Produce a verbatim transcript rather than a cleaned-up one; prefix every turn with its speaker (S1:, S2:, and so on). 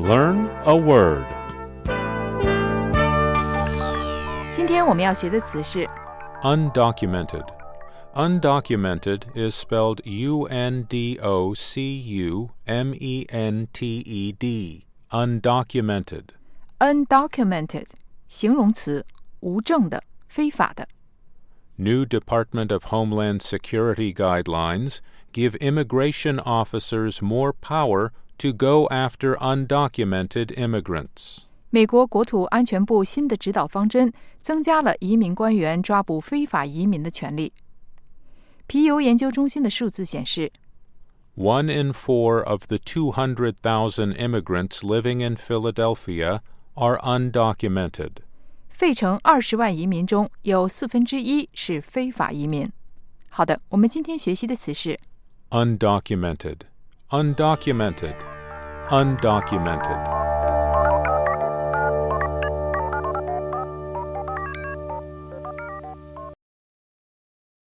S1: Learn a word.
S2: 今天我们要学的词是
S1: Undocumented. Undocumented is spelled U N D O C U M E N T E D. Undocumented.
S2: undocumented 形容词，无证的，非法的。
S1: New Department of Homeland Security guidelines give immigration officers more power to go after undocumented immigrants.
S2: 美国国土安全部新的指导方针增加了移民官员抓捕非法移民的权利。皮尤研究中心的数字显示
S1: One in four of the two hundred thousand immigrants living in Philadelphia are undocumented.
S2: 费城二十万移民中有四分之一是非法移民。好的，我们今天学习的词是
S1: Undocumented. Undocumented. Undocumented.